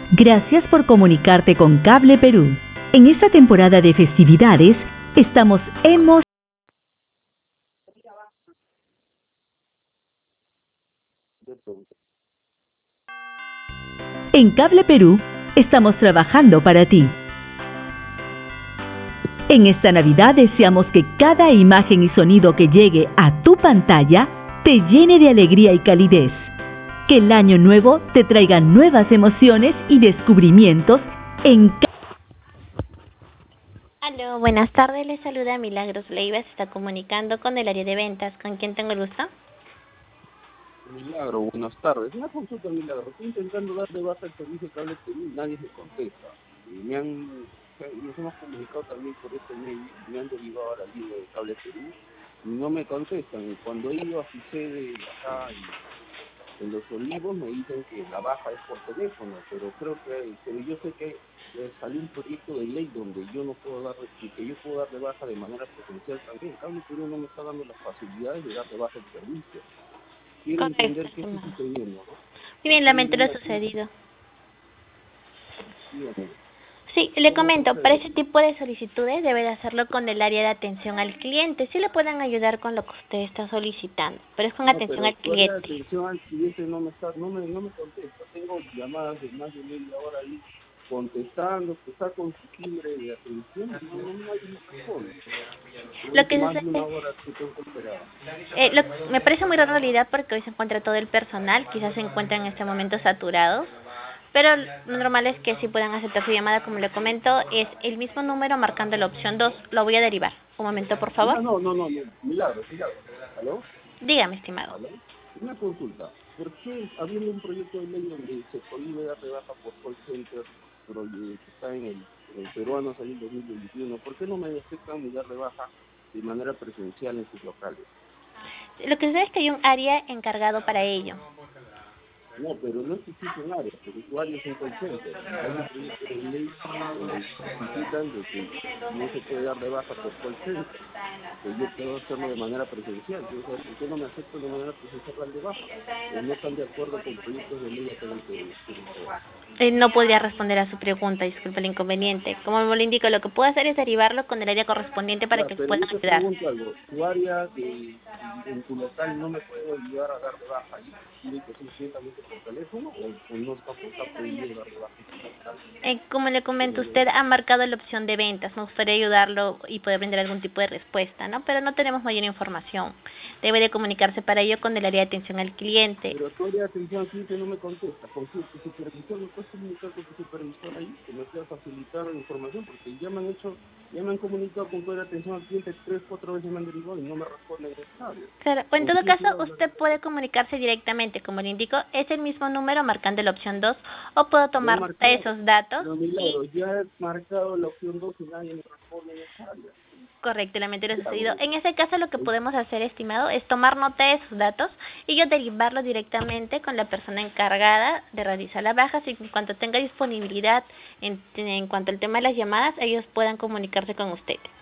Gracias por comunicarte con Cable Perú. En esta temporada de festividades, estamos emocionados. En Cable Perú, estamos trabajando para ti. En esta Navidad deseamos que cada imagen y sonido que llegue a tu pantalla te llene de alegría y calidez. Que el año nuevo te traiga nuevas emociones y descubrimientos en Aló, buenas tardes, les saluda Milagros Leiva, se está comunicando con el área de ventas. ¿Con quién tengo el gusto? Milagro, buenas tardes. Una consulta, Milagro. Estoy intentando dar de baja el servicio Cable Perú y nadie me contesta. Nos hemos comunicado también por este medio, me han derivado a la línea de Cable Perú y no me contestan. Y cuando he ido a su sede acá en Los Olivos me dicen que la baja es por teléfono, pero yo sé que salió un proyecto de ley donde yo no puedo que yo puedo dar de baja de manera presencial también. Cable Perú no me está dando las facilidades de dar de baja el servicio. Quiero entender qué está sucediendo, ¿no? Muy bien, lamento lo sucedido. Dígame. Sí, le comento, para ese tipo de solicitudes debe de hacerlo con el área de atención al cliente. Sí le pueden ayudar con lo que usted está solicitando, pero es con atención al cliente. Atención al cliente no me contesta. Tengo llamadas de más de media hora ahí contestando, que está con su timbre de atención, no me responde. Lo que más de sucede, una hora que tengo que esperar. me parece muy rara realidad porque hoy se encuentra todo el personal, quizás se encuentran en este momento saturados, pero lo normal es que sí puedan aceptar su llamada, como le comento, es el mismo número marcando la opción 2. Lo voy a derivar. Un momento, por favor. No, Milagro. ¿Aló? Dígame, estimado. ¿Aló? Una consulta. ¿Por qué habiendo un proyecto de ley donde se prohíbe dar de baja por call center, pero que está en el peruano salió en 2021, ¿por qué no me aceptan dar de baja de manera presencial en sus locales? Lo que sucede es que hay un área encargado para ello. No, pero no existe un área, pero su área es un call center. Hay un proyecto de ley donde explican de que no se puede dar de baja por call center, que yo puedo hacerlo de manera presencial. Yo, ¿por qué no me acepto de manera presencial dar de baja? ¿O no están de acuerdo con proyectos de ley acá en el Perú? No podría responder a su pregunta, disculpe el inconveniente. Como le indico, lo que puedo hacer es derivarlo con el área correspondiente para que puedan ayudar. Pero yo te pregunto algo, ¿tu área en tu local no me puede ayudar a dar de baja y tiene que ser directamente por teléfono o no está prohibido dar de baja? Como le comento, usted ha marcado la opción de ventas. Me gustaría ayudarlo y poder brindar algún tipo de respuesta, ¿no? Pero no tenemos mayor información. Debe de comunicarse para ello con el área de atención al cliente. Pero tu área de atención al cliente no me contesta. ¿Con tu supervisor me puedes comunicar con tu supervisor ahí? Que me pueda facilitar la información, porque ya me han comunicado con tu área de atención al cliente 3-4 veces me han derivado y no me responden en esta área. Claro, o en todo caso, usted puede comunicarse directamente, como le indico, es el mismo número marcando la opción 2, o puedo tomar esos datos. Pero Milagro, ya he marcado la opción 2 y nadie me responde en esa área. Correcto, lamento lo sucedido. En ese caso, lo que podemos hacer, estimado, es tomar nota de esos datos y yo derivarlo directamente con la persona encargada de realizar la baja. Si en cuanto tenga disponibilidad en cuanto al tema de las llamadas, ellos puedan comunicarse con usted.